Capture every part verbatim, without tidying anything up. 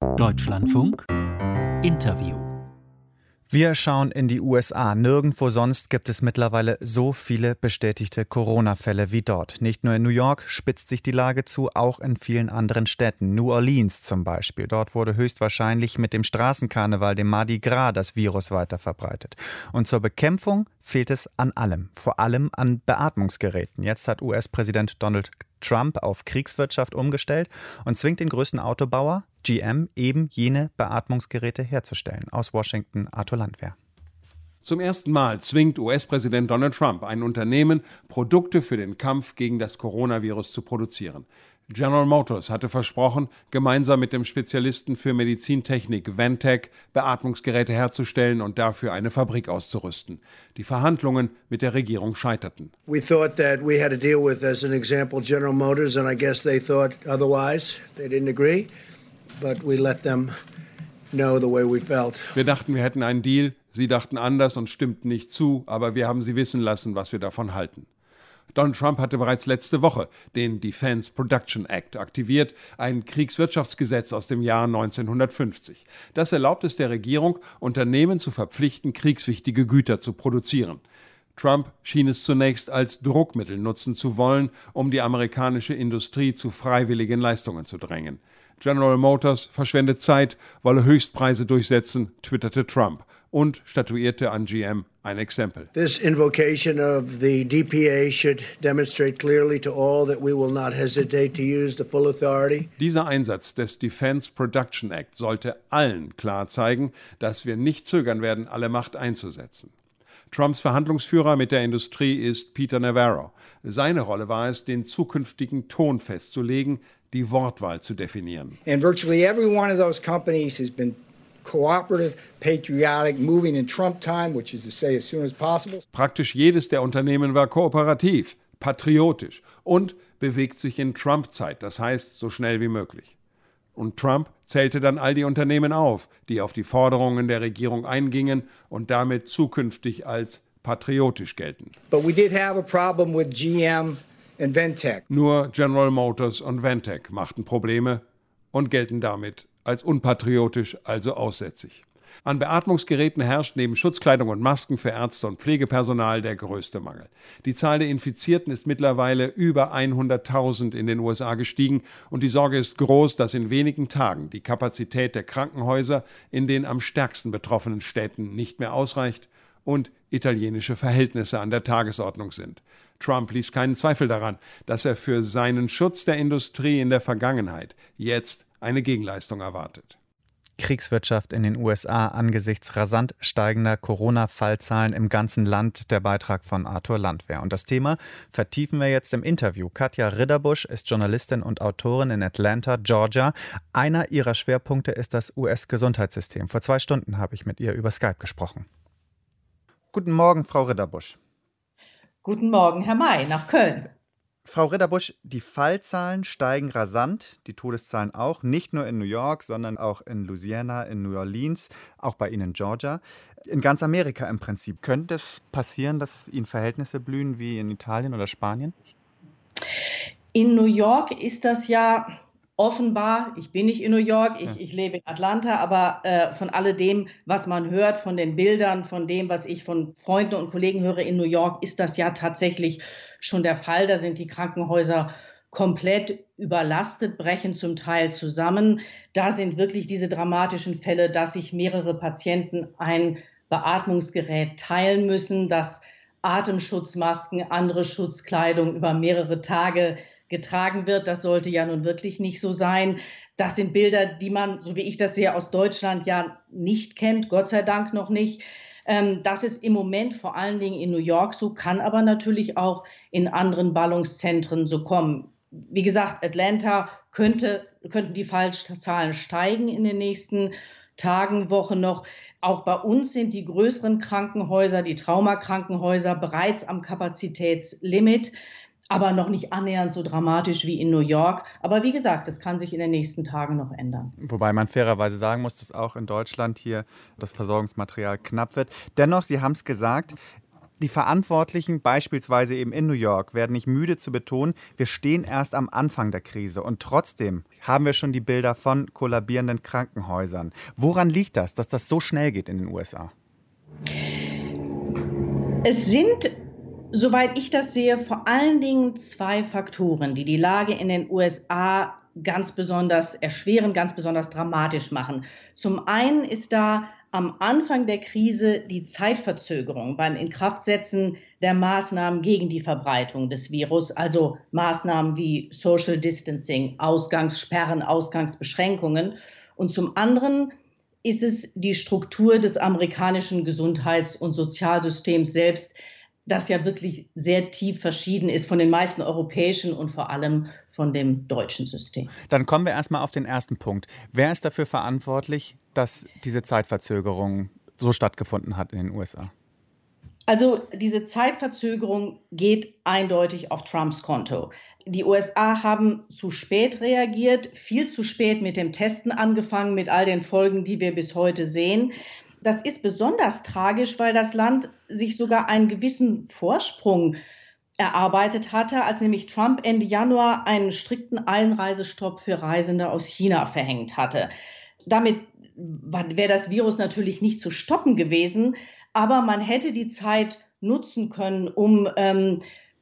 Deutschlandfunk Interview. Wir schauen in die U S A. Nirgendwo sonst gibt es mittlerweile so viele bestätigte Corona-Fälle wie dort. Nicht nur in New York spitzt sich die Lage zu, auch in vielen anderen Städten. New Orleans zum Beispiel. Dort wurde höchstwahrscheinlich mit dem Straßenkarneval, dem Mardi Gras, das Virus weiter verbreitet. Und zur Bekämpfung fehlt es an allem, vor allem an Beatmungsgeräten. Jetzt hat U S-Präsident Donald Trump auf Kriegswirtschaft umgestellt und zwingt den größten Autobauer, G M, eben jene Beatmungsgeräte herzustellen. Aus Washington, Arthur Landwehr. Zum ersten Mal zwingt U S-Präsident Donald Trump ein Unternehmen, Produkte für den Kampf gegen das Coronavirus zu produzieren. General Motors hatte versprochen, gemeinsam mit dem Spezialisten für Medizintechnik Ventec Beatmungsgeräte herzustellen und dafür eine Fabrik auszurüsten. Die Verhandlungen mit der Regierung scheiterten. We thought that we had to deal with, as an example, General Motors, and I guess they thought otherwise. They didn't agree, but we let them know the way we felt. Wir dachten, wir hätten einen Deal, sie dachten anders und stimmten nicht zu, aber wir haben sie wissen lassen, was wir davon halten. Donald Trump hatte bereits letzte Woche den Defense Production Act aktiviert, ein Kriegswirtschaftsgesetz aus dem Jahr neunzehnhundertfünfzig. Das erlaubt es der Regierung, Unternehmen zu verpflichten, kriegswichtige Güter zu produzieren. Trump schien es zunächst als Druckmittel nutzen zu wollen, um die amerikanische Industrie zu freiwilligen Leistungen zu drängen. General Motors verschwendet Zeit, wolle Höchstpreise durchsetzen, twitterte Trump und statuierte an G M ein Exempel. This invocation of the D P A should demonstrate clearly to all that we will not hesitate to use the full authority. Dieser Einsatz des Defense Production Act sollte allen klar zeigen, dass wir nicht zögern werden, alle Macht einzusetzen. Trumps Verhandlungsführer mit der Industrie ist Peter Navarro. Seine Rolle war es, den zukünftigen Ton festzulegen, die Wortwahl zu definieren. And virtually every one of those companies has been cooperative, patriotic, moving in Trump time, which is to say as soon as possible. Praktisch jedes der Unternehmen war kooperativ, patriotisch und bewegt sich in Trump-Zeit, das heißt so schnell wie möglich. Und Trump zählte dann all die Unternehmen auf, die auf die Forderungen der Regierung eingingen und damit zukünftig als patriotisch gelten. But we did have a problem with G M and Ventec. Nur General Motors und Ventec machten Probleme und gelten damit als unpatriotisch, also aussätzig. An Beatmungsgeräten herrscht neben Schutzkleidung und Masken für Ärzte und Pflegepersonal der größte Mangel. Die Zahl der Infizierten ist mittlerweile über hunderttausend in den U S A gestiegen und die Sorge ist groß, dass in wenigen Tagen die Kapazität der Krankenhäuser in den am stärksten betroffenen Städten nicht mehr ausreicht und italienische Verhältnisse an der Tagesordnung sind. Trump ließ keinen Zweifel daran, dass er für seinen Schutz der Industrie in der Vergangenheit jetzt eine Gegenleistung erwartet. Kriegswirtschaft in den U S A angesichts rasant steigender Corona-Fallzahlen im ganzen Land, der Beitrag von Arthur Landwehr. Und das Thema vertiefen wir jetzt im Interview. Katja Ridderbusch ist Journalistin und Autorin in Atlanta, Georgia. Einer ihrer Schwerpunkte ist das U S-Gesundheitssystem. Vor zwei Stunden habe ich mit ihr über Skype gesprochen. Guten Morgen, Frau Ridderbusch. Guten Morgen, Herr May, nach Köln. Frau Ridderbusch, die Fallzahlen steigen rasant, die Todeszahlen auch, nicht nur in New York, sondern auch in Louisiana, in New Orleans, auch bei Ihnen in Georgia. In ganz Amerika im Prinzip. Könnte es passieren, dass Ihnen Verhältnisse blühen wie in Italien oder Spanien? In New York ist das ja offenbar, ich bin nicht in New York, ich, ich lebe in Atlanta, aber äh, von alledem, was man hört, von den Bildern, von dem, was ich von Freunden und Kollegen höre in New York, ist das ja tatsächlich schon der Fall. Da sind die Krankenhäuser komplett überlastet, brechen zum Teil zusammen. Da sind wirklich diese dramatischen Fälle, dass sich mehrere Patienten ein Beatmungsgerät teilen müssen, dass Atemschutzmasken, andere Schutzkleidung über mehrere Tage getragen wird. Das sollte ja nun wirklich nicht so sein. Das sind Bilder, die man, so wie ich das sehe, aus Deutschland ja nicht kennt, Gott sei Dank noch nicht. Das ist im Moment vor allen Dingen in New York so, kann aber natürlich auch in anderen Ballungszentren so kommen. Wie gesagt, Atlanta könnte, könnten die Fallzahlen steigen in den nächsten Tagen, Wochen noch. Auch bei uns sind die größeren Krankenhäuser, die Traumakrankenhäuser bereits am Kapazitätslimit. Aber noch nicht annähernd so dramatisch wie in New York. Aber wie gesagt, das kann sich in den nächsten Tagen noch ändern. Wobei man fairerweise sagen muss, dass auch in Deutschland hier das Versorgungsmaterial knapp wird. Dennoch, Sie haben es gesagt, Die Verantwortlichen, beispielsweise eben in New York, werden nicht müde zu betonen, wir stehen erst am Anfang der Krise und trotzdem haben wir schon die Bilder von kollabierenden Krankenhäusern. Woran liegt das, dass das so schnell geht in den U S A? Es sind, soweit ich das sehe, vor allen Dingen zwei Faktoren, die die Lage in den U S A ganz besonders erschweren, ganz besonders dramatisch machen. Zum einen ist da am Anfang der Krise die Zeitverzögerung beim Inkraftsetzen der Maßnahmen gegen die Verbreitung des Virus, also Maßnahmen wie Social Distancing, Ausgangssperren, Ausgangsbeschränkungen. Und zum anderen ist es die Struktur des amerikanischen Gesundheits- und Sozialsystems selbst, das ja wirklich sehr tief verschieden ist von den meisten europäischen und vor allem von dem deutschen System. Dann kommen wir erstmal auf den ersten Punkt. Wer ist dafür verantwortlich, dass diese Zeitverzögerung so stattgefunden hat in den U S A? Also diese Zeitverzögerung geht eindeutig auf Trumps Konto. Die U S A haben zu spät reagiert, viel zu spät mit dem Testen angefangen, mit all den Folgen, die wir bis heute sehen. Das ist besonders tragisch, weil das Land sich sogar einen gewissen Vorsprung erarbeitet hatte, als nämlich Trump Ende Januar einen strikten Einreisestopp für Reisende aus China verhängt hatte. Damit wäre das Virus natürlich nicht zu stoppen gewesen, aber man hätte die Zeit nutzen können, um ähm,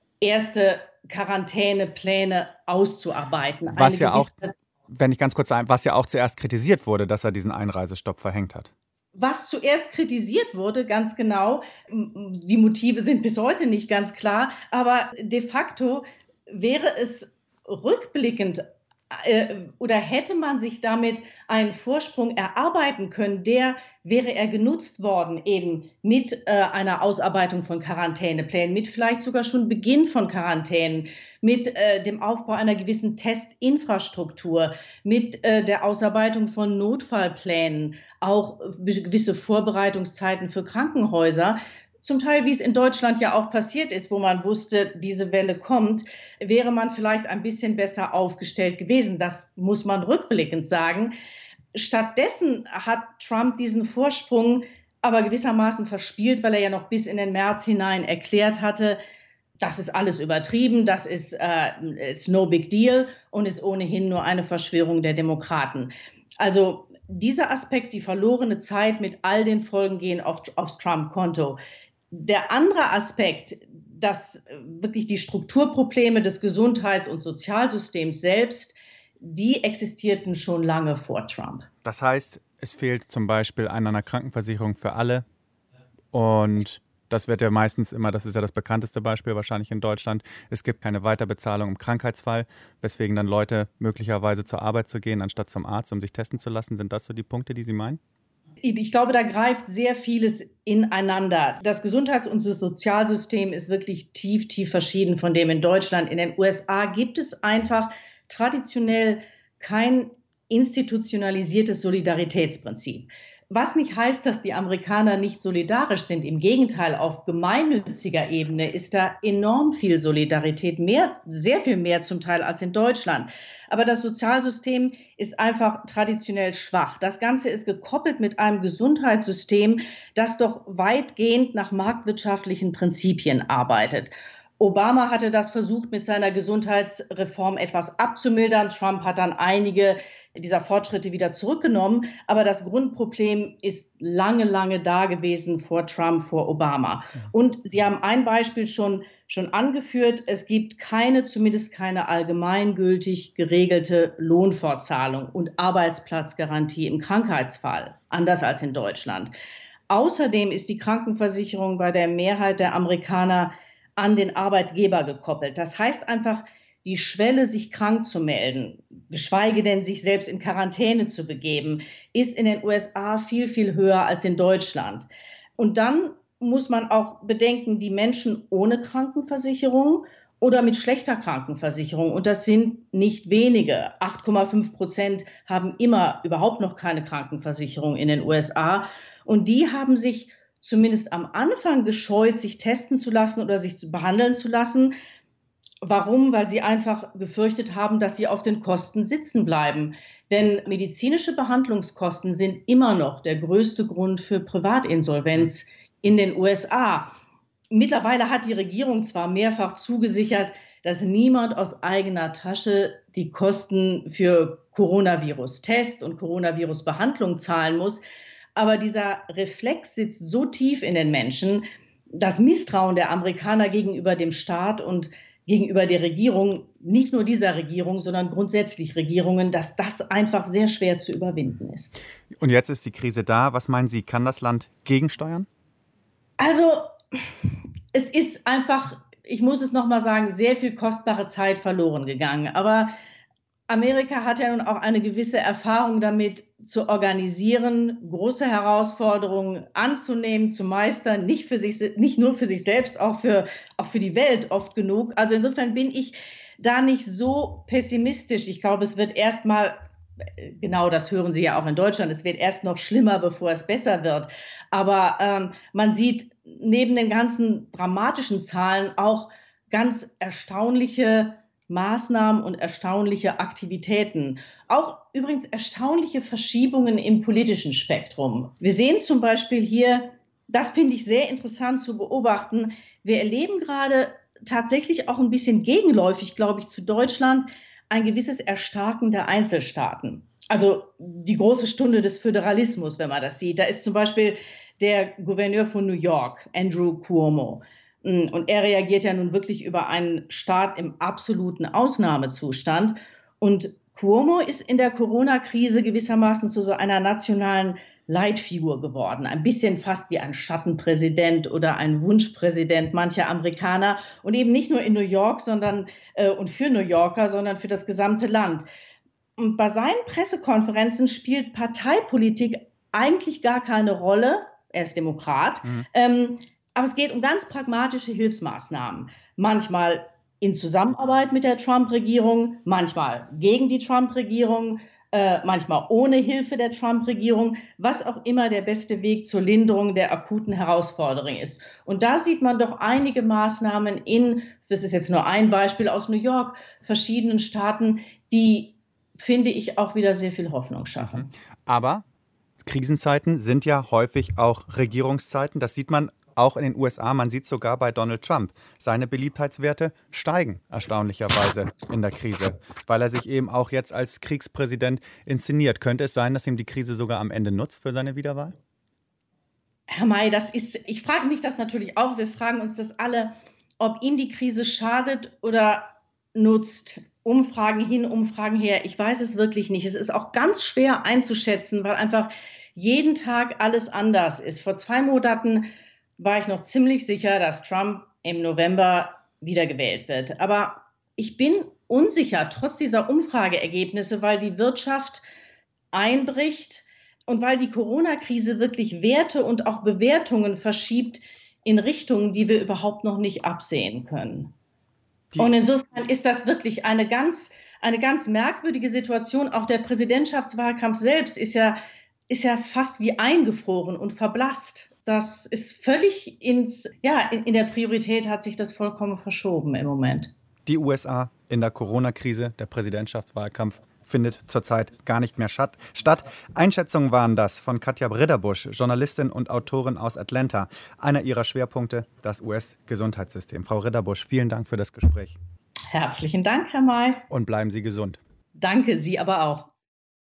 erste Quarantänepläne auszuarbeiten. Was ja auch, wenn ich ganz kurz sagen, was ja auch zuerst kritisiert wurde, dass er diesen Einreisestopp verhängt hat. Was zuerst kritisiert wurde, ganz genau, die Motive sind bis heute nicht ganz klar, aber de facto wäre es rückblickend äh, oder hätte man sich damit einen Vorsprung erarbeiten können, der wäre er genutzt worden, eben mit äh, einer Ausarbeitung von Quarantäneplänen, mit vielleicht sogar schon Beginn von Quarantänen, mit äh, dem Aufbau einer gewissen Testinfrastruktur, mit äh, der Ausarbeitung von Notfallplänen, auch gewisse Vorbereitungszeiten für Krankenhäuser. Zum Teil, wie es in Deutschland ja auch passiert ist, wo man wusste, diese Welle kommt, wäre man vielleicht ein bisschen besser aufgestellt gewesen. Das muss man rückblickend sagen. Stattdessen hat Trump diesen Vorsprung aber gewissermaßen verspielt, weil er ja noch bis in den März hinein erklärt hatte, das ist alles übertrieben, das ist äh, ist no big deal und ist ohnehin nur eine Verschwörung der Demokraten. Also dieser Aspekt, die verlorene Zeit mit all den Folgen gehen auf, aufs Trump-Konto. Der andere Aspekt, dass wirklich die Strukturprobleme des Gesundheits- und Sozialsystems selbst, die existierten schon lange vor Trump. Das heißt, es fehlt zum Beispiel eine Krankenversicherung für alle und das wird ja meistens immer, das ist ja das bekannteste Beispiel wahrscheinlich in Deutschland, es gibt keine Weiterbezahlung im Krankheitsfall, weswegen dann Leute möglicherweise zur Arbeit zu gehen, anstatt zum Arzt, um sich testen zu lassen. Sind das so die Punkte, die Sie meinen? Ich glaube, da greift sehr vieles ineinander. Das Gesundheits- und das Sozialsystem ist wirklich tief, tief verschieden von dem in Deutschland. In den U S A gibt es einfach traditionell kein institutionalisiertes Solidaritätsprinzip. Was nicht heißt, dass die Amerikaner nicht solidarisch sind. Im Gegenteil, auf gemeinnütziger Ebene ist da enorm viel Solidarität, mehr, sehr viel mehr zum Teil als in Deutschland. Aber das Sozialsystem ist einfach traditionell schwach. Das Ganze ist gekoppelt mit einem Gesundheitssystem, das doch weitgehend nach marktwirtschaftlichen Prinzipien arbeitet. Obama hatte das versucht, mit seiner Gesundheitsreform etwas abzumildern. Trump hat dann einige dieser Fortschritte wieder zurückgenommen. Aber das Grundproblem ist lange, lange da gewesen vor Trump, vor Obama. Und Sie haben ein Beispiel schon, schon angeführt. Es gibt keine, zumindest keine allgemeingültig geregelte Lohnfortzahlung und Arbeitsplatzgarantie im Krankheitsfall, anders als in Deutschland. Außerdem ist die Krankenversicherung bei der Mehrheit der Amerikaner an den Arbeitgeber gekoppelt. Das heißt einfach, die Schwelle, sich krank zu melden, geschweige denn sich selbst in Quarantäne zu begeben, ist in den U S A viel, viel höher als in Deutschland. Und dann muss man auch bedenken, die Menschen ohne Krankenversicherung oder mit schlechter Krankenversicherung, und das sind nicht wenige, acht Komma fünf Prozent haben immer überhaupt noch keine Krankenversicherung in den U S A. Und die haben sich zumindest am Anfang gescheut, sich testen zu lassen oder sich behandeln zu lassen. Warum? Weil sie einfach gefürchtet haben, dass sie auf den Kosten sitzen bleiben. Denn medizinische Behandlungskosten sind immer noch der größte Grund für Privatinsolvenz in den U S A. mittlerweile hat die Regierung zwar mehrfach zugesichert, dass niemand aus eigener Tasche die Kosten für Coronavirus-Test und Coronavirus-Behandlung zahlen muss. Aber dieser Reflex sitzt so tief in den Menschen, das Misstrauen der Amerikaner gegenüber dem Staat und gegenüber der Regierung, nicht nur dieser Regierung, sondern grundsätzlich Regierungen, dass das einfach sehr schwer zu überwinden ist. Und jetzt ist die Krise da. Was meinen Sie, kann das Land gegensteuern? Also es ist einfach, ich muss es noch mal sagen, sehr viel kostbare Zeit verloren gegangen. Aber Amerika hat ja nun auch eine gewisse Erfahrung damit, zu organisieren, große Herausforderungen anzunehmen, zu meistern, nicht für sich, nicht nur für sich selbst, auch für, auch für die Welt oft genug. Also insofern bin ich da nicht so pessimistisch. Ich glaube, es wird erst mal, genau das hören Sie ja auch in Deutschland, es wird erst noch schlimmer, bevor es besser wird. Aber ähm, man sieht neben den ganzen dramatischen Zahlen auch ganz erstaunliche Maßnahmen und erstaunliche Aktivitäten. Auch übrigens erstaunliche Verschiebungen im politischen Spektrum. Wir sehen zum Beispiel hier, das finde ich sehr interessant zu beobachten, wir erleben gerade tatsächlich auch ein bisschen gegenläufig, glaube ich, zu Deutschland, ein gewisses Erstarken der Einzelstaaten. Also die große Stunde des Föderalismus, wenn man das sieht. Da ist zum Beispiel der Gouverneur von New York, Andrew Cuomo. Und er reagiert ja nun wirklich über einen Staat im absoluten Ausnahmezustand. Und Cuomo ist in der Corona-Krise gewissermaßen zu so einer nationalen Leitfigur geworden. Ein bisschen fast wie ein Schattenpräsident oder ein Wunschpräsident mancher Amerikaner. Und eben nicht nur in New York sondern, äh, und für New Yorker, sondern für das gesamte Land. Und bei seinen Pressekonferenzen spielt Parteipolitik eigentlich gar keine Rolle. Er ist Demokrat. Mhm. Ähm, Aber es geht um ganz pragmatische Hilfsmaßnahmen. Manchmal in Zusammenarbeit mit der Trump-Regierung, manchmal gegen die Trump-Regierung, äh, manchmal ohne Hilfe der Trump-Regierung, was auch immer der beste Weg zur Linderung der akuten Herausforderung ist. Und da sieht man doch einige Maßnahmen in, das ist jetzt nur ein Beispiel aus New York, verschiedenen Staaten, die, finde ich, auch wieder sehr viel Hoffnung schaffen. Aber Krisenzeiten sind ja häufig auch Regierungszeiten. Das sieht man auch in den U S A, man sieht es sogar bei Donald Trump. Seine Beliebtheitswerte steigen erstaunlicherweise in der Krise, weil er sich eben auch jetzt als Kriegspräsident inszeniert. Könnte es sein, dass ihm die Krise sogar am Ende nutzt für seine Wiederwahl? Herr May, das ist, ich frage mich das natürlich auch, wir fragen uns das alle, ob ihm die Krise schadet oder nutzt. Umfragen hin, Umfragen her, ich weiß es wirklich nicht. Es ist auch ganz schwer einzuschätzen, weil einfach jeden Tag alles anders ist. Vor zwei Monaten war ich noch ziemlich sicher, dass Trump im November wiedergewählt wird. Aber ich bin unsicher, trotz dieser Umfrageergebnisse, weil die Wirtschaft einbricht und weil die Corona-Krise wirklich Werte und auch Bewertungen verschiebt in Richtungen, die wir überhaupt noch nicht absehen können. Die und insofern ist das wirklich eine ganz, eine ganz merkwürdige Situation. Auch der Präsidentschaftswahlkampf selbst ist ja, ist ja fast wie eingefroren und verblasst. Das ist völlig ins, ja, in, in der Priorität hat sich das vollkommen verschoben im Moment. Die U S A in der Corona-Krise, der Präsidentschaftswahlkampf findet zurzeit gar nicht mehr statt. Einschätzungen waren das von Katja Ridderbusch, Journalistin und Autorin aus Atlanta. Einer ihrer Schwerpunkte, das U S-Gesundheitssystem. Frau Ridderbusch, vielen Dank für das Gespräch. Herzlichen Dank, Herr May. Und bleiben Sie gesund. Danke, Sie aber auch.